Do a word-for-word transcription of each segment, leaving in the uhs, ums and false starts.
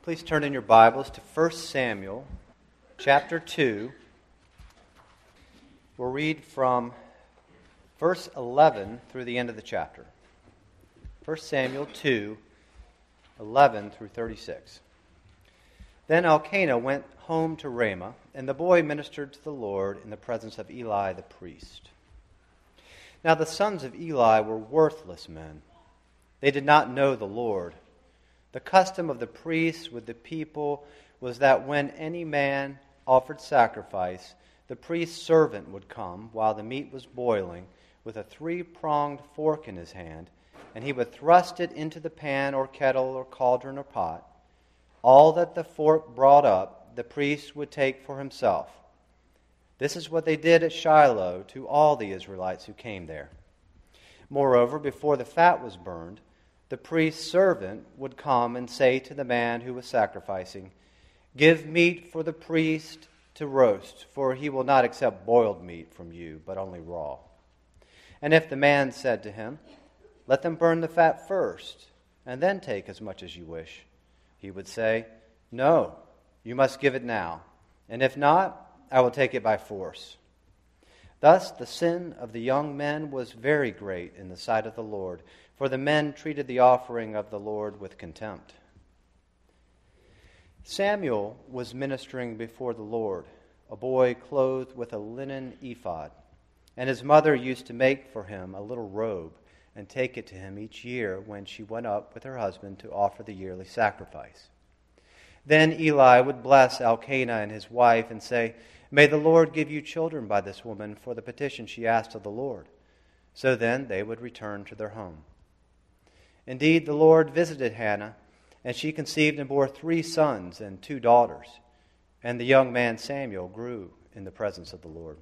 Please turn in your Bibles to First Samuel chapter two. We'll read from verse eleven through the end of the chapter. First Samuel two, eleven through thirty-six. Then Elkanah went home to Ramah, and the boy ministered to the Lord in the presence of Eli the priest. Now the sons of Eli were worthless men. They did not know the Lord. The custom of the priests with the people was that when any man offered sacrifice, the priest's servant would come while the meat was boiling with a three-pronged fork in his hand, and he would thrust it into the pan or kettle or cauldron or pot. All that the fork brought up, the priest would take for himself. This is what they did at Shiloh to all the Israelites who came there. Moreover, before the fat was burned, the priest's servant would come and say to the man who was sacrificing, "Give meat for the priest to roast, for he will not accept boiled meat from you, but only raw." And if the man said to him, "Let them burn the fat first, and then take as much as you wish," he would say, "No, you must give it now, and if not, I will take it by force." Thus the sin of the young men was very great in the sight of the Lord, for the men treated the offering of the Lord with contempt. Samuel was ministering before the Lord, a boy clothed with a linen ephod, and his mother used to make for him a little robe and take it to him each year when she went up with her husband to offer the yearly sacrifice. Then Eli would bless Elkanah and his wife and say, "May the Lord give you children by this woman for the petition she asked of the Lord." So then they would return to their home. Indeed, the Lord visited Hannah, and she conceived and bore three sons and two daughters. And the young man Samuel grew in the presence of the Lord.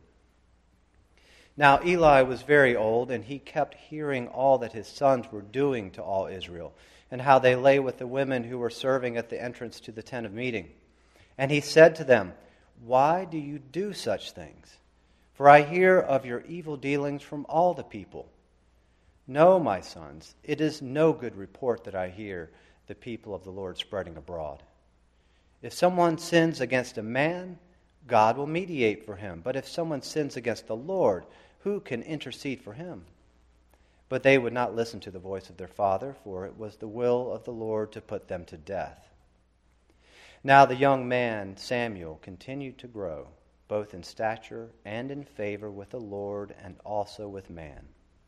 Now Eli was very old, and he kept hearing all that his sons were doing to all Israel, and how they lay with the women who were serving at the entrance to the tent of meeting. And he said to them, "Why do you do such things? For I hear of your evil dealings from all the people. No, my sons, it is no good report that I hear the people of the Lord spreading abroad. If someone sins against a man, God will mediate for him. But if someone sins against the Lord, who can intercede for him?" But they would not listen to the voice of their father, for it was the will of the Lord to put them to death. Now the young man Samuel continued to grow, both in stature and in favor with the Lord and also with man.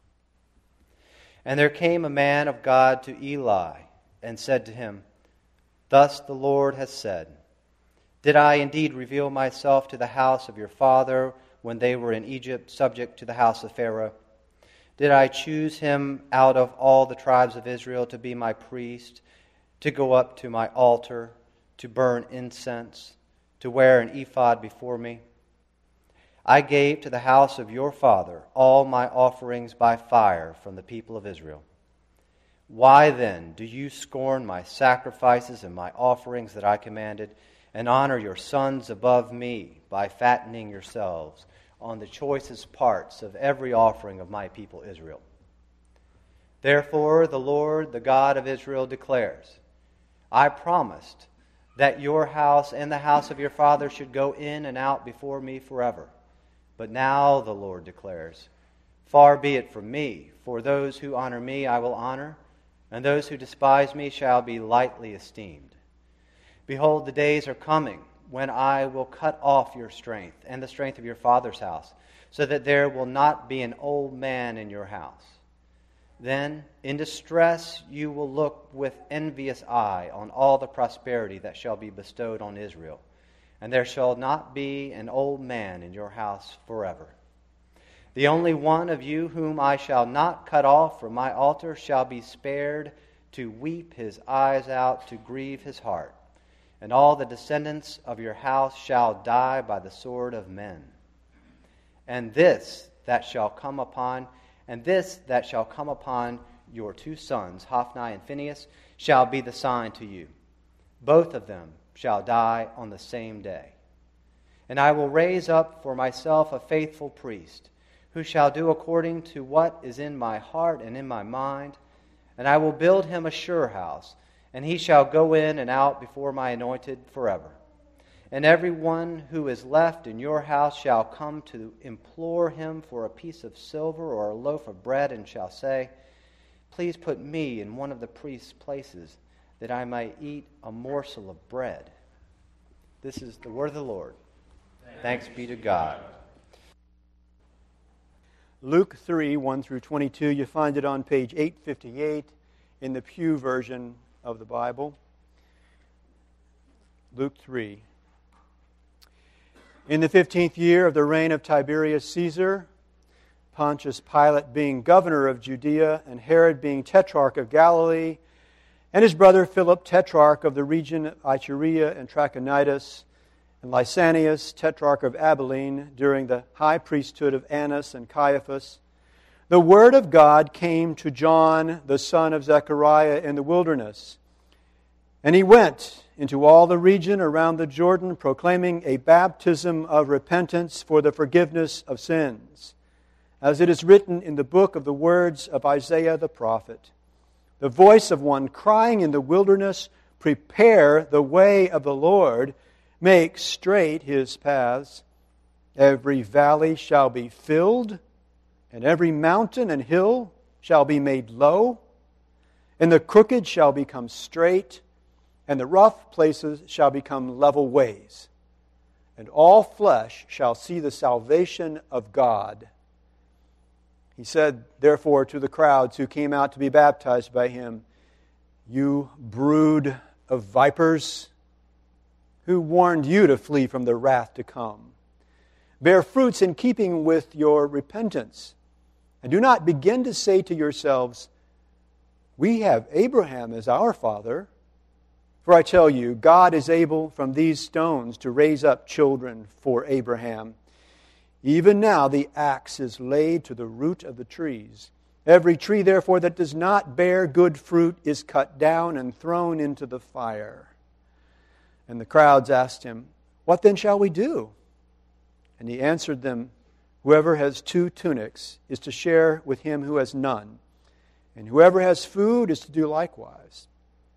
And there came a man of God to Eli and said to him, "Thus the Lord has said, Did I indeed reveal myself to the house of your father when they were in Egypt, subject to the house of Pharaoh? Did I choose him out of all the tribes of Israel to be my priest, to go up to my altar, to burn incense, to wear an ephod before me? I gave to the house of your father all my offerings by fire from the people of Israel. Why then do you scorn my sacrifices and my offerings that I commanded, and honor your sons above me by fattening yourselves on the choicest parts of every offering of my people Israel? Therefore the Lord, the God of Israel, declares, I promised that your house and the house of your father should go in and out before me forever. But now the Lord declares, Far be it from me, for those who honor me I will honor, and those who despise me shall be lightly esteemed. Behold, the days are coming when I will cut off your strength and the strength of your father's house, so that there will not be an old man in your house. Then, in distress, you will look with envious eye on all the prosperity that shall be bestowed on Israel, and there shall not be an old man in your house forever. The only one of you whom I shall not cut off from my altar shall be spared to weep his eyes out, to grieve his heart. And all the descendants of your house shall die by the sword of men. And this that shall come upon, and this that shall come upon your two sons, Hophni and Phinehas, shall be the sign to you. Both of them shall die on the same day. And I will raise up for myself a faithful priest, who shall do according to what is in my heart and in my mind. And I will build him a sure house, and he shall go in and out before my anointed forever. And every one who is left in your house shall come to implore him for a piece of silver or a loaf of bread, and shall say, Please put me in one of the priest's places, that I might eat a morsel of bread. This is the word of the Lord. Thanks be to God. Luke three, one through twenty-two, you find it on page eight fifty-eight in the Pew version of the Bible. Luke three. In the fifteenth year of the reign of Tiberius Caesar, Pontius Pilate being governor of Judea, and Herod being tetrarch of Galilee, and his brother Philip, tetrarch of the region of Iturea and Trachonitis, and Lysanias, tetrarch of Abilene, during the high priesthood of Annas and Caiaphas, the word of God came to John, the son of Zechariah, in the wilderness. And he went into all the region around the Jordan, proclaiming a baptism of repentance for the forgiveness of sins, as it is written in the book of the words of Isaiah the prophet, the voice of one crying in the wilderness, Prepare the way of the Lord, make straight his paths. Every valley shall be filled, and every mountain and hill shall be made low, and the crooked shall become straight, and the rough places shall become level ways. And all flesh shall see the salvation of God. He said, therefore, to the crowds who came out to be baptized by him, You brood of vipers, who warned you to flee from the wrath to come? Bear fruits in keeping with your repentance. And do not begin to say to yourselves, We have Abraham as our father. For I tell you, God is able from these stones to raise up children for Abraham. Even now the axe is laid to the root of the trees. Every tree, therefore, that does not bear good fruit is cut down and thrown into the fire. And the crowds asked him, What then shall we do? And he answered them, Whoever has two tunics is to share with him who has none, and whoever has food is to do likewise.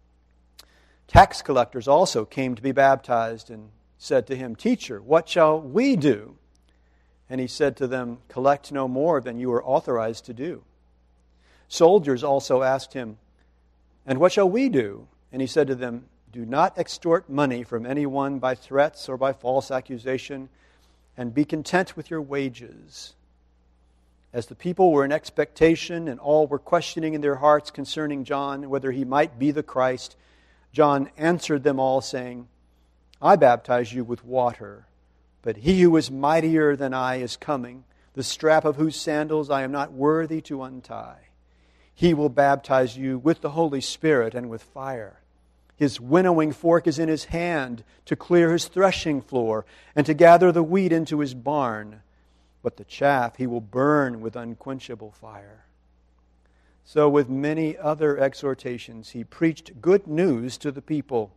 Tax collectors also came to be baptized and said to him, Teacher, what shall we do? And he said to them, Collect no more than you are authorized to do. Soldiers also asked him, And what shall we do? And he said to them, Do not extort money from anyone by threats or by false accusation, and be content with your wages. As the people were in expectation and all were questioning in their hearts concerning John, whether he might be the Christ, John answered them all, saying, I baptize you with water, but he who is mightier than I is coming, the strap of whose sandals I am not worthy to untie. He will baptize you with the Holy Spirit and with fire. His winnowing fork is in his hand to clear his threshing floor and to gather the wheat into his barn, but the chaff he will burn with unquenchable fire. So with many other exhortations he preached good news to the people.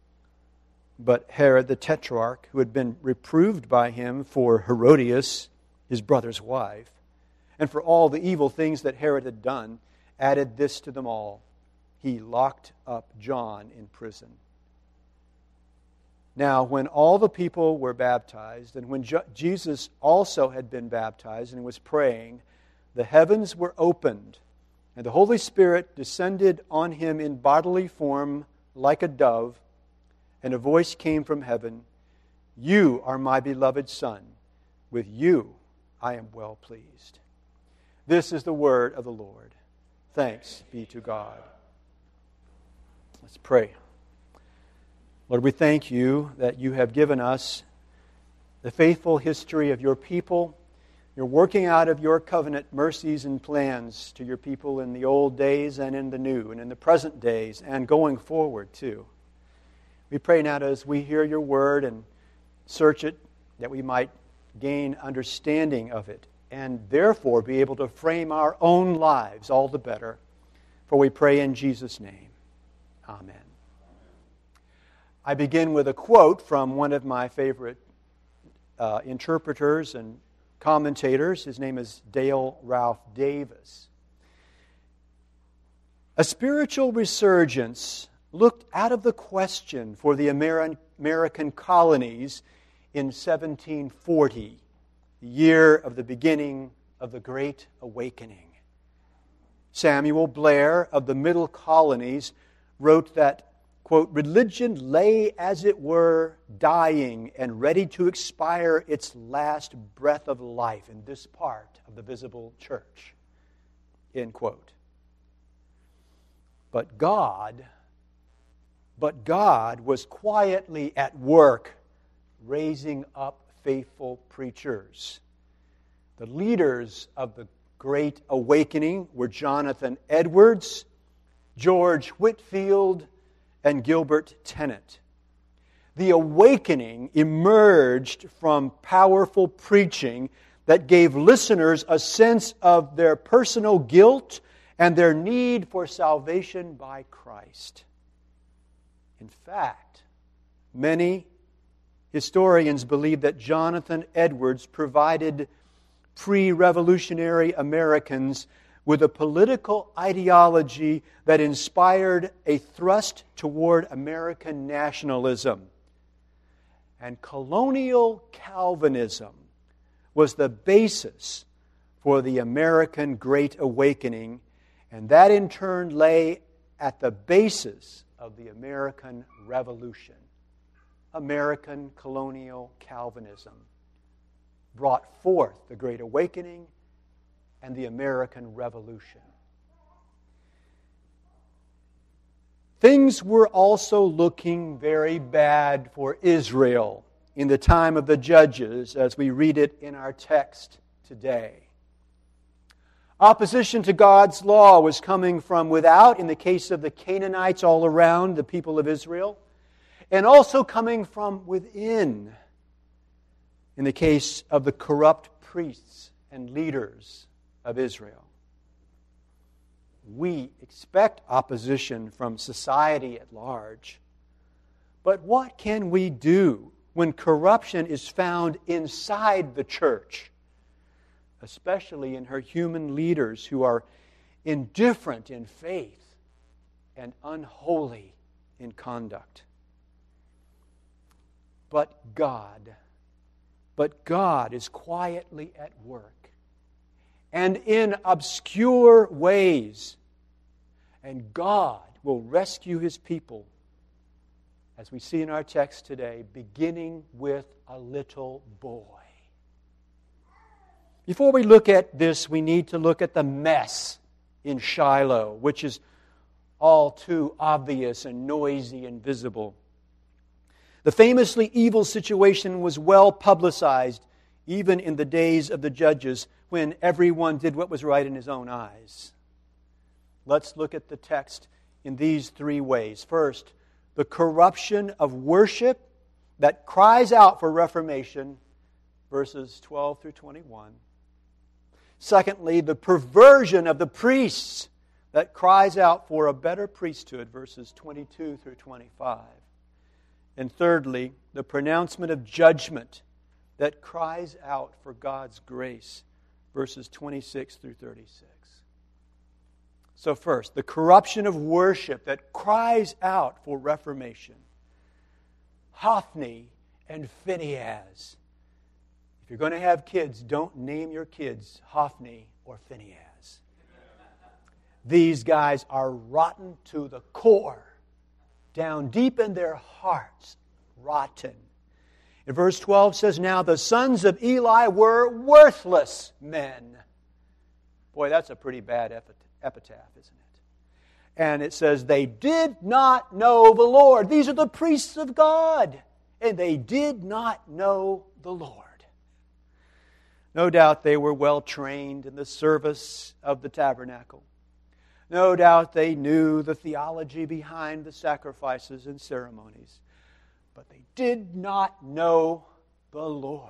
But Herod the Tetrarch, who had been reproved by him for Herodias, his brother's wife, and for all the evil things that Herod had done, added this to them all. He locked up John in prison. Now, when all the people were baptized, and when Jesus also had been baptized and was praying, the heavens were opened, and the Holy Spirit descended on him in bodily form like a dove, and a voice came from heaven, You are my beloved Son. With you I am well pleased. This is the word of the Lord. Thanks be to God. Let's pray. Lord, we thank you that you have given us the faithful history of your people. You're working out of your covenant mercies and plans to your people in the old days and in the new, and in the present days, and going forward too. We pray now that as we hear your word and search it, that we might gain understanding of it, and therefore be able to frame our own lives all the better. For we pray in Jesus' name. Amen. I begin with a quote from one of my favorite uh, interpreters and commentators. His name is Dale Ralph Davis. A spiritual resurgence looked out of the question for the Ameri- American colonies in seventeen forty, the year of the beginning of the Great Awakening. Samuel Blair of the Middle Colonies wrote that, quote, religion lay as it were dying and ready to expire its last breath of life in this part of the visible church, end quote. But God, but God was quietly at work raising up faithful preachers. The leaders of the Great Awakening were Jonathan Edwards, George Whitefield, and Gilbert Tennent. The awakening emerged from powerful preaching that gave listeners a sense of their personal guilt and their need for salvation by Christ. In fact, many historians believe that Jonathan Edwards provided pre-revolutionary Americans with a political ideology that inspired a thrust toward American nationalism. And colonial Calvinism was the basis for the American Great Awakening, and that in turn lay at the basis of the American Revolution. American colonial Calvinism brought forth the Great Awakening and the American Revolution. Things were also looking very bad for Israel in the time of the Judges, as we read it in our text today. Opposition to God's law was coming from without, in the case of the Canaanites all around the people of Israel, and also coming from within, in the case of the corrupt priests and leaders of Israel. We expect opposition from society at large. But what can we do when corruption is found inside the church, especially in her human leaders who are indifferent in faith and unholy in conduct? But God, but God is quietly at work, and in obscure ways. And God will rescue His people, as we see in our text today, beginning with a little boy. Before we look at this, we need to look at the mess in Shiloh, which is all too obvious and noisy and visible. The famously evil situation was well publicized, even in the days of the Judges, when everyone did what was right in his own eyes. Let's look at the text in these three ways. First, the corruption of worship that cries out for reformation, verses twelve through twenty-one. Secondly, the perversion of the priests that cries out for a better priesthood, verses twenty-two through twenty-five. And thirdly, the pronouncement of judgment that cries out for God's grace, verses twenty-six through thirty-six. So first, the corruption of worship that cries out for reformation. Hophni and Phinehas. If you're going to have kids, don't name your kids Hophni or Phinehas. These guys are rotten to the core. Down deep in their hearts, rotten. And verse twelve says, now the sons of Eli were worthless men. Boy, that's a pretty bad epitaph, isn't it? And it says, they did not know the Lord. These are the priests of God. And they did not know the Lord. No doubt they were well trained in the service of the tabernacle. No doubt they knew the theology behind the sacrifices and ceremonies. But they did not know the Lord.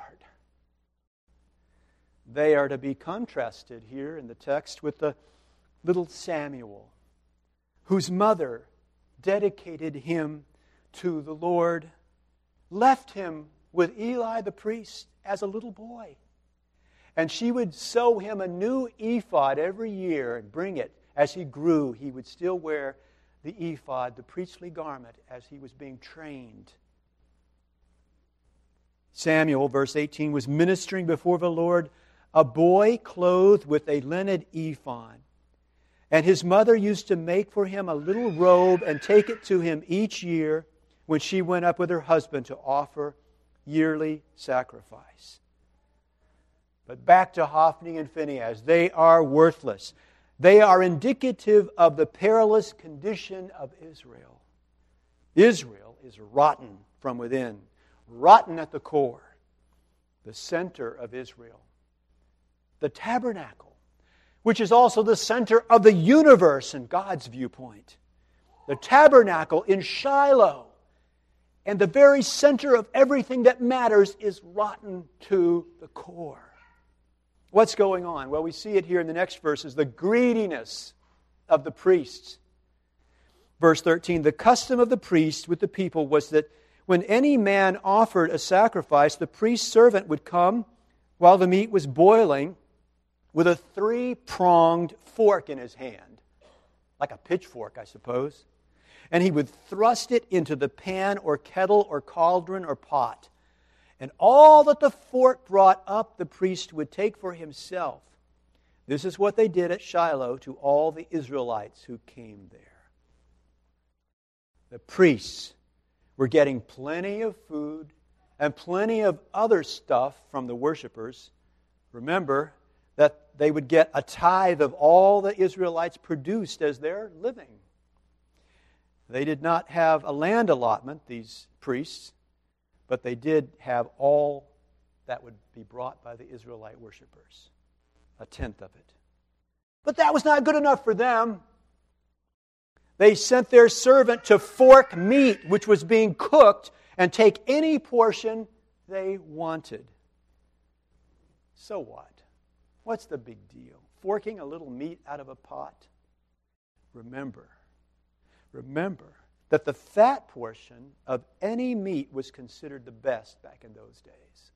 They are to be contrasted here in the text with the little Samuel, whose mother dedicated him to the Lord, left him with Eli the priest as a little boy. And she would sew him a new ephod every year and bring it. As he grew, he would still wear the ephod, the priestly garment, as he was being trained. Samuel, verse eighteen, was ministering before the Lord, a boy clothed with a linen ephod. And his mother used to make for him a little robe and take it to him each year when she went up with her husband to offer yearly sacrifice. But back to Hophni and Phinehas. They are worthless. They are indicative of the perilous condition of Israel. Israel is rotten from within, rotten at the core. The center of Israel, the tabernacle, which is also the center of the universe in God's viewpoint. The tabernacle in Shiloh, and the very center of everything that matters, is rotten to the core. What's going on? Well, we see it here in the next verses, the greediness of the priests. Verse thirteen, the custom of the priest with the people was that when any man offered a sacrifice, the priest's servant would come while the meat was boiling with a three-pronged fork in his hand, like a pitchfork, I suppose. And he would thrust it into the pan or kettle or cauldron or pot. And all that the fork brought up, the priest would take for himself. This is what they did at Shiloh to all the Israelites who came there. The priests were getting plenty of food and plenty of other stuff from the worshipers. Remember that they would get a tithe of all the Israelites produced as their living. They did not have a land allotment, these priests, but they did have all that would be brought by the Israelite worshipers, a tenth of it. But that was not good enough for them. They sent their servant to fork meat which was being cooked and take any portion they wanted. So what? What's the big deal? Forking a little meat out of a pot? Remember, remember that the fat portion of any meat was considered the best back in those days.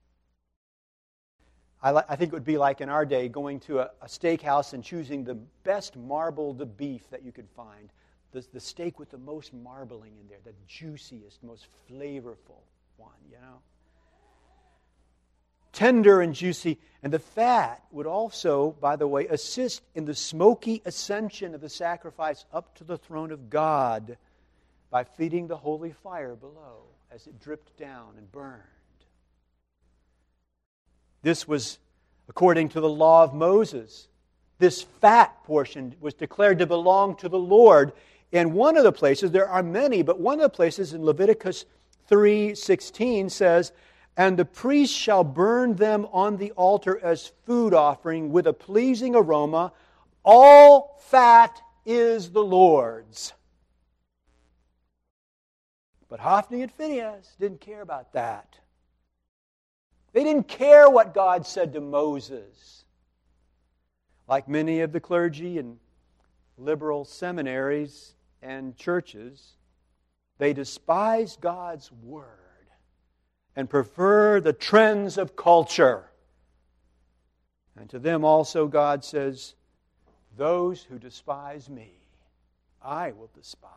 I, li- I think it would be like in our day going to a, a steakhouse and choosing the best marbled beef that you could find. The, the steak with the most marbling in there, the juiciest, most flavorful one, you know. Tender and juicy. And the fat would also, by the way, assist in the smoky ascension of the sacrifice up to the throne of God by feeding the holy fire below as it dripped down and burned. This was according to the law of Moses. This fat portion was declared to belong to the Lord. And one of the places, there are many, but one of the places in Leviticus three sixteen says, and the priest shall burn them on the altar as food offering with a pleasing aroma. All fat is the Lord's. But Hophni and Phinehas didn't care about that. They didn't care what God said to Moses. Like many of the clergy and liberal seminaries and churches, they despise God's word and prefer the trends of culture. And to them also God says, those who despise me, I will despise.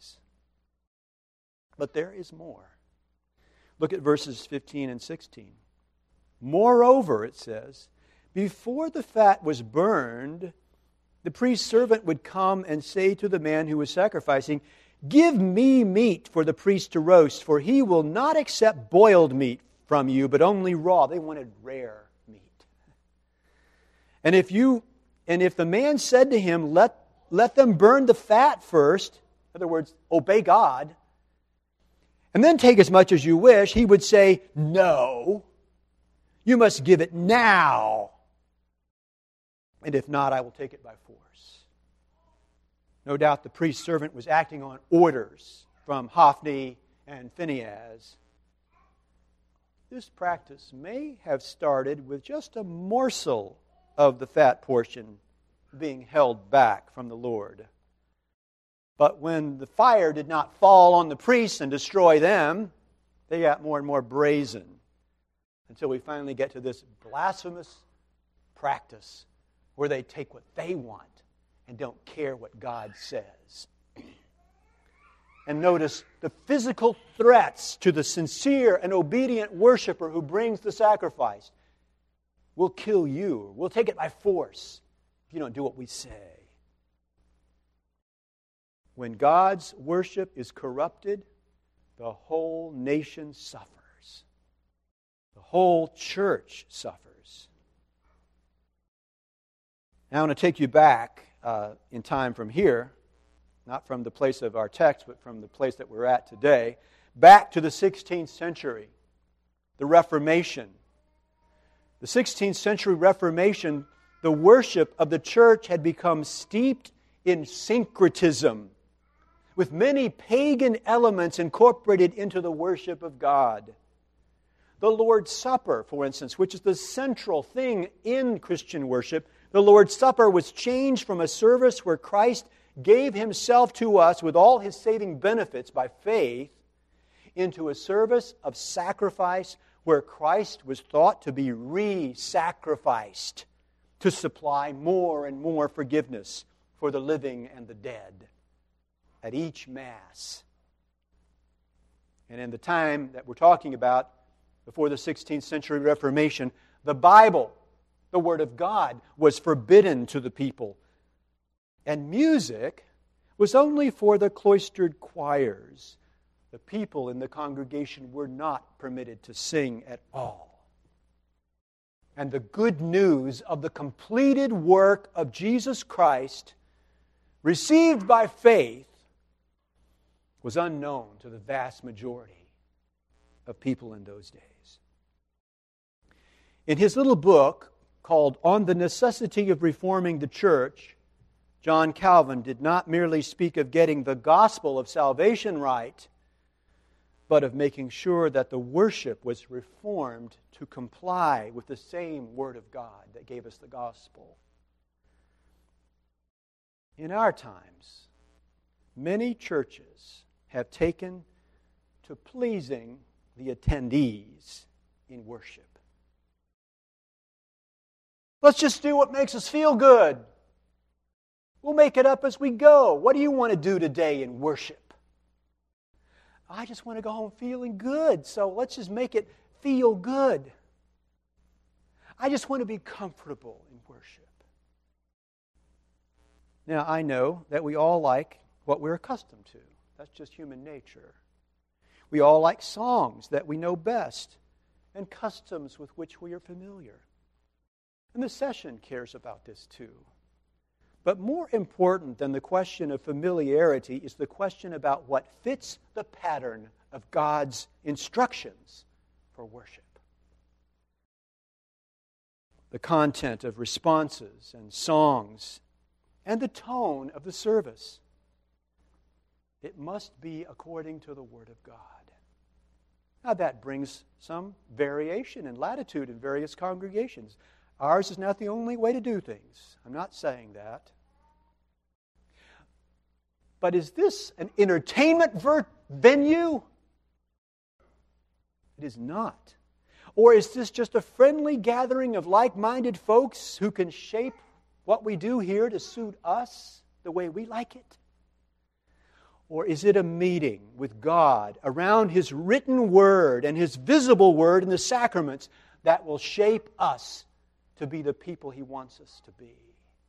But there is more. Look at verses fifteen and sixteen. Moreover, it says, before the fat was burned, the priest's servant would come and say to the man who was sacrificing, give me meat for the priest to roast, for he will not accept boiled meat from you, but only raw. They wanted rare meat. And if you, and if the man said to him, let, let them burn the fat first, in other words, obey God, and then take as much as you wish, he would say, no, you must give it now. And if not, I will take it by force. No doubt the priest's servant was acting on orders from Hophni and Phinehas. This practice may have started with just a morsel of the fat portion being held back from the Lord. But when the fire did not fall on the priests and destroy them, they got more and more brazen until we finally get to this blasphemous practice where they take what they want and don't care what God says. And notice the physical threats to the sincere and obedient worshiper who brings the sacrifice. We'll kill you. We'll take it by force if you don't do what we say. When God's worship is corrupted, the whole nation suffers. The whole church suffers. Now I want to take you back uh, in time from here, not from the place of our text, but from the place that we're at today, back to the sixteenth century, the Reformation. The sixteenth century Reformation, the worship of the church had become steeped in syncretism, with many pagan elements incorporated into the worship of God. The Lord's Supper, for instance, which is the central thing in Christian worship, the Lord's Supper was changed from a service where Christ gave Himself to us with all His saving benefits by faith into a service of sacrifice where Christ was thought to be re-sacrificed to supply more and more forgiveness for the living and the dead at each Mass. And in the time that we're talking about, before the sixteenth century Reformation, the Bible, the Word of God, was forbidden to the people. And music was only for the cloistered choirs. The people in the congregation were not permitted to sing at all. And the good news of the completed work of Jesus Christ, received by faith, was unknown to the vast majority of people in those days. In his little book called On the Necessity of Reforming the Church, John Calvin did not merely speak of getting the gospel of salvation right, but of making sure that the worship was reformed to comply with the same Word of God that gave us the gospel. In our times, many churches have taken to pleasing the attendees in worship. Let's just do what makes us feel good. We'll make it up as we go. What do you want to do today in worship? I just want to go home feeling good, so let's just make it feel good. I just want to be comfortable in worship. Now, I know that we all like what we're accustomed to. That's just human nature. We all like songs that we know best and customs with which we are familiar. And the session cares about this too. But more important than the question of familiarity is the question about what fits the pattern of God's instructions for worship. The content of responses and songs and the tone of the service. It must be according to the Word of God. Now that brings some variation and latitude in various congregations. Ours is not the only way to do things. I'm not saying that. But is this an entertainment ver- venue? It is not. Or is this just a friendly gathering of like-minded folks who can shape what we do here to suit us the way we like it? Or is it a meeting with God around His written Word and His visible Word in the sacraments that will shape us to be the people He wants us to be?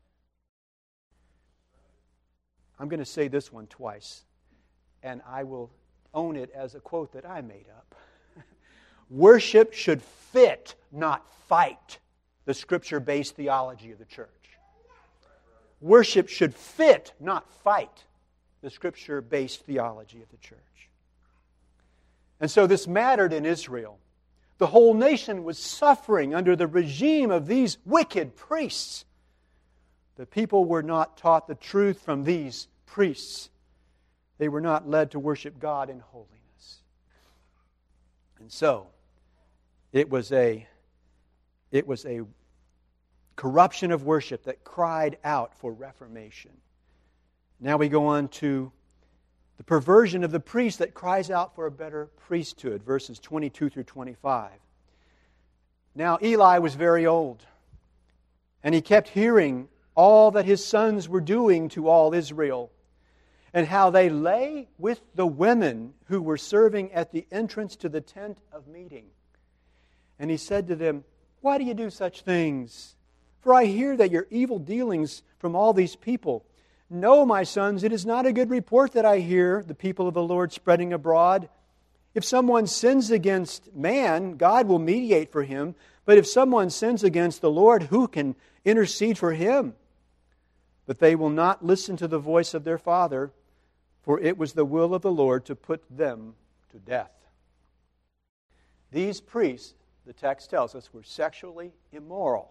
I'm going to say this one twice, and I will own it as a quote that I made up. Worship should fit, not fight, the Scripture-based theology of the church. Worship should fit, not fight, the Scripture-based theology of the church. And so this mattered in Israel. The whole nation was suffering under the regime of these wicked priests. The people were not taught the truth from these priests. They were not led to worship God in holiness. And so, it was a, it was a corruption of worship that cried out for reformation. Now we go on to the perversion of the priest that cries out for a better priesthood, verses twenty-two through twenty-five. Now Eli was very old, and he kept hearing all that his sons were doing to all Israel. and how they lay with the women who were serving at the entrance to the tent of meeting. And he said to them, "Why do you do such things? For I hear that your evil dealings from all these people. No, my sons, it is not a good report that I hear the people of the Lord spreading abroad. If someone sins against man, God will mediate for him. But if someone sins against the Lord, who can intercede for him?" But they will not listen to the voice of their father, for it was the will of the Lord to put them to death. These priests, the text tells us, were sexually immoral.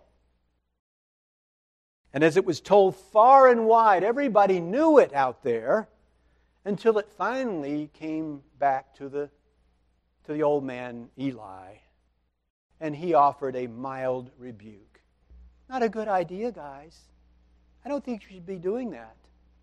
And as it was told far and wide, everybody knew it out there, until it finally came back to the, to the old man Eli. And he offered a mild rebuke. Not a good idea, guys. I don't think you should be doing that.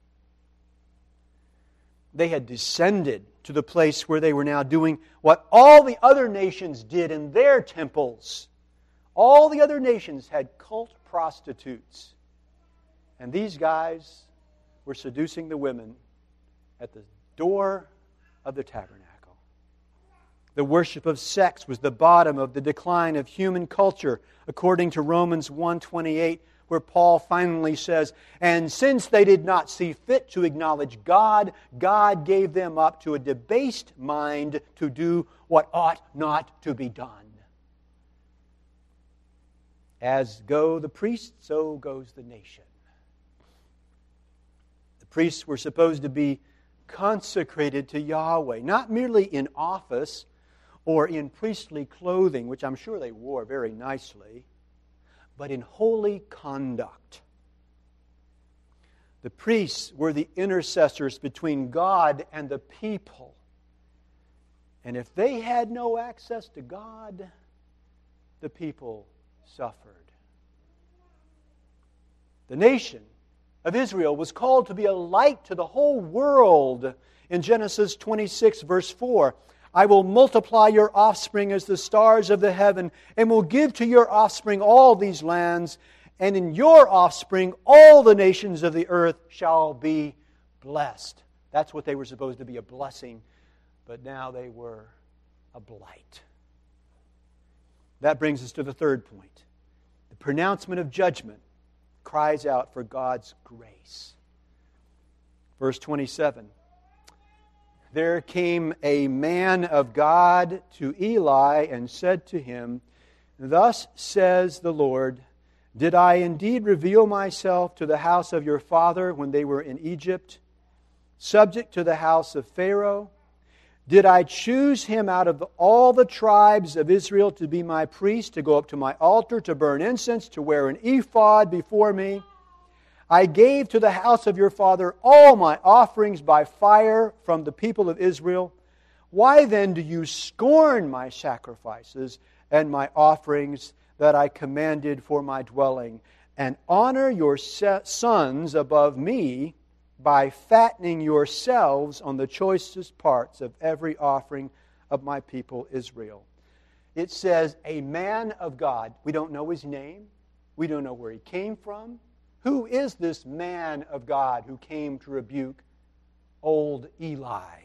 They had descended to the place where they were now doing what all the other nations did in their temples. All the other nations had cult prostitutes. And these guys were seducing the women at the door of the tabernacle. The worship of sex was the bottom of the decline of human culture, according to Romans one twenty-eight, where Paul finally says, "And since they did not see fit to acknowledge God, God gave them up to a debased mind to do what ought not to be done." As go the priests, so goes the nation. The priests were supposed to be consecrated to Yahweh, not merely in office or in priestly clothing, which I'm sure they wore very nicely, but in holy conduct. The priests were the intercessors between God and the people. And if they had no access to God, the people suffered. The nation of Israel was called to be a light to the whole world. In Genesis twenty-six, verse four, "I will multiply your offspring as the stars of the heaven, and will give to your offspring all these lands, and in your offspring all the nations of the earth shall be blessed." That's what they were supposed to be, a blessing, but now they were a blight. That brings us to the third point. The pronouncement of judgment cries out for God's grace. Verse twenty-seven. "There came a man of God to Eli and said to him, 'Thus says the Lord, did I indeed reveal myself to the house of your father when they were in Egypt, subject to the house of Pharaoh? Did I choose him out of all the tribes of Israel to be my priest, to go up to my altar, to burn incense, to wear an ephod before me? I gave to the house of your father all my offerings by fire from the people of Israel. Why then do you scorn my sacrifices and my offerings that I commanded for my dwelling, and honor your sons above me by fattening yourselves on the choicest parts of every offering of my people Israel?'" It says, a man of God. We don't know his name. We don't know where he came from. Who is this man of God who came to rebuke old Eli?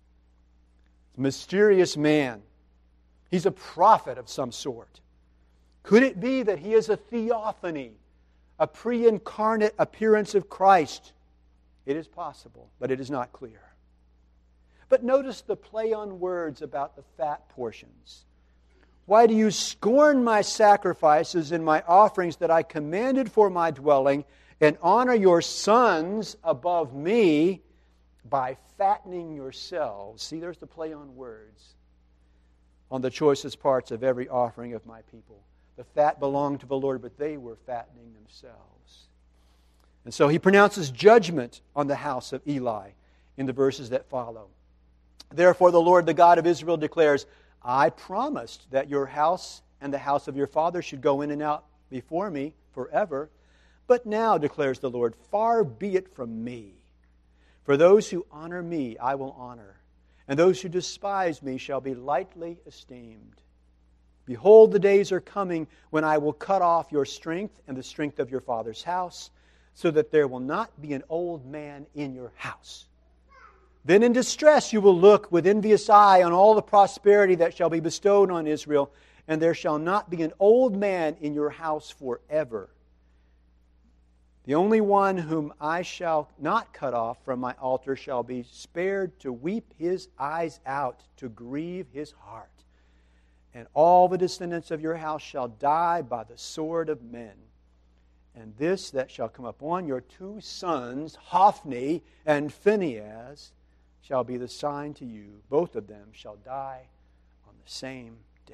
A mysterious man. He's a prophet of some sort. Could it be that he is a theophany, a pre-incarnate appearance of Christ? It is possible, but it is not clear. But notice the play on words about the fat portions. "Why do you scorn my sacrifices and my offerings that I commanded for my dwelling, and honor your sons above me by fattening yourselves?" See, there's the play on words. "On the choicest parts of every offering of my people." The fat belonged to the Lord, but they were fattening themselves. And so he pronounces judgment on the house of Eli in the verses that follow. "Therefore the Lord, the God of Israel, declares, I promised that your house and the house of your father should go in and out before me forever. But now, declares the Lord, far be it from me. For those who honor me I will honor, and those who despise me shall be lightly esteemed. Behold, the days are coming when I will cut off your strength and the strength of your father's house, so that there will not be an old man in your house." Then in distress you will look with envious eye on all the prosperity that shall be bestowed on Israel, and there shall not be an old man in your house forever. The only one whom I shall not cut off from my altar shall be spared to weep his eyes out, to grieve his heart. And all the descendants of your house shall die by the sword of men. And this that shall come upon your two sons, Hophni and Phinehas, shall be the sign to you. Both of them shall die on the same day.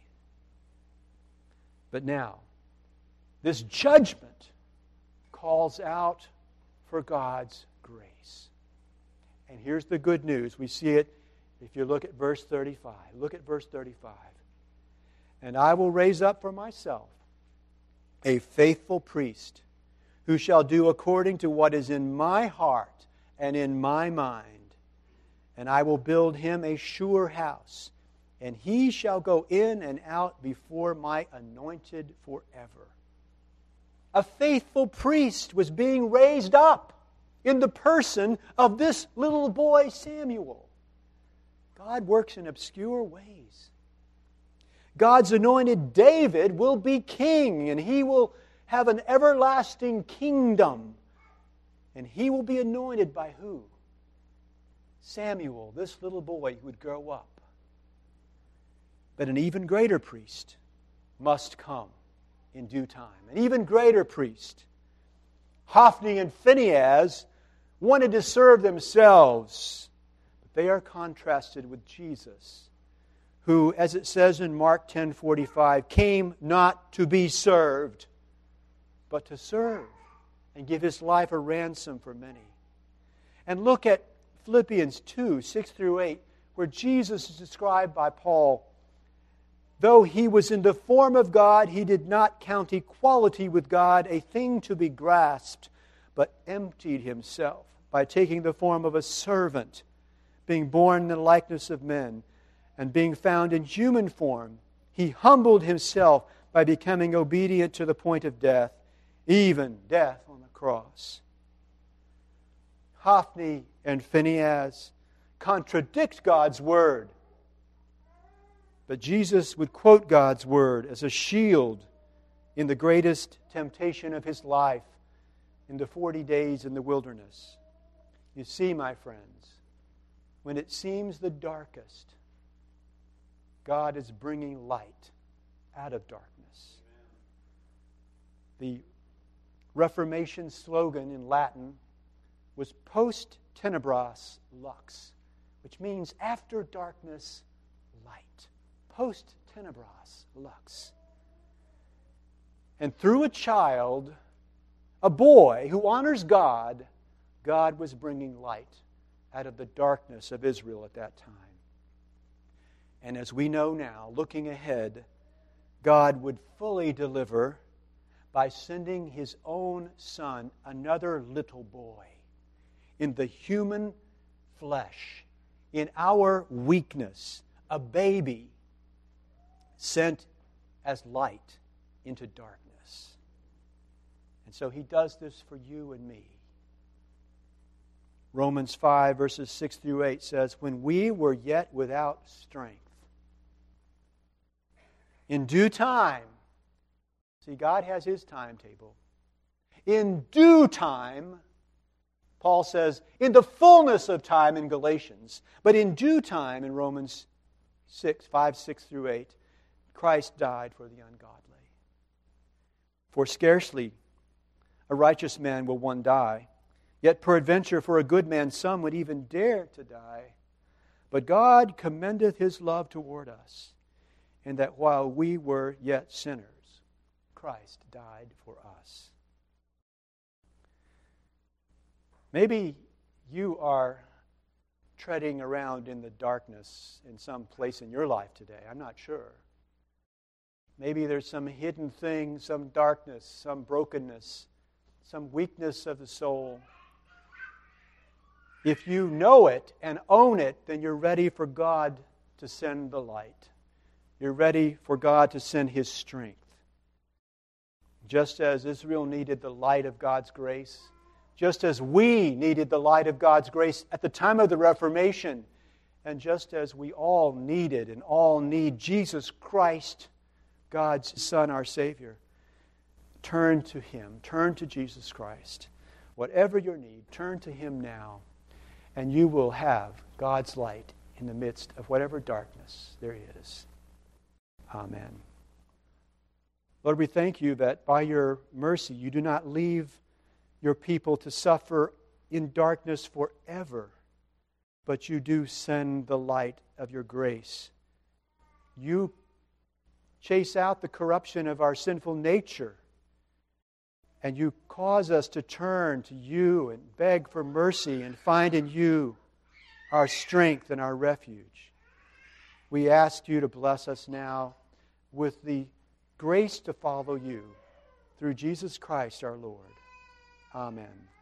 But now, this judgment calls out for God's grace. And here's the good news. We see it if you look at verse thirty-five. Look at verse thirty-five. And I will raise up for myself a faithful priest who shall do according to what is in my heart and in my mind. And I will build him a sure house, and he shall go in and out before my anointed forever. A faithful priest was being raised up in the person of this little boy Samuel. God works in obscure ways. God's anointed David will be king, and he will have an everlasting kingdom. And he will be anointed by who? Samuel, this little boy who would grow up. But an even greater priest must come in due time. An even greater priest. Hophni and Phinehas wanted to serve themselves, but they are contrasted with Jesus, who, as it says in Mark ten forty-five, came not to be served, but to serve and give His life a ransom for many. And look at Philippians two, six through eight, where Jesus is described by Paul. Though He was in the form of God, He did not count equality with God a thing to be grasped, but emptied Himself by taking the form of a servant, being born in the likeness of men, and being found in human form. He humbled Himself by becoming obedient to the point of death, even death on the cross. Hophni and Phinehas contradict God's Word. But Jesus would quote God's Word as a shield in the greatest temptation of His life, in the forty days in the wilderness. You see, my friends, when it seems the darkest, God is bringing light out of darkness. The Reformation slogan in Latin was post tenebras lux, which means after darkness, light. Post tenebras lux. And through a child, a boy who honors God, God was bringing light out of the darkness of Israel at that time. And as we know now, looking ahead, God would fully deliver by sending His own Son, another little boy, in the human flesh, in our weakness, a baby sent as light into darkness. And so He does this for you and me. Romans five, verses six through eight says, when we were yet without strength, in due time, see, God has His timetable. In due time, Paul says, in the fullness of time in Galatians, but in due time in Romans six, five, six through eight, Christ died for the ungodly. For scarcely a righteous man will one die, yet peradventure for a good man some would even dare to die. But God commendeth His love toward us, in that while we were yet sinners, Christ died for us. Maybe you are treading around in the darkness in some place in your life today. I'm not sure. Maybe there's some hidden thing, some darkness, some brokenness, some weakness of the soul. If you know it and own it, then you're ready for God to send the light. You're ready for God to send His strength. Just as Israel needed the light of God's grace, just as we needed the light of God's grace at the time of the Reformation, and just as we all needed and all need Jesus Christ, God's Son, our Savior. Turn to Him. Turn to Jesus Christ. Whatever your need, turn to Him now, and you will have God's light in the midst of whatever darkness there is. Amen. Lord, we thank You that by Your mercy You do not leave Your people to suffer in darkness forever, but You do send the light of Your grace. You chase out the corruption of our sinful nature, and You cause us to turn to You and beg for mercy and find in You our strength and our refuge. We ask You to bless us now with the grace to follow You through Jesus Christ our Lord. Amen.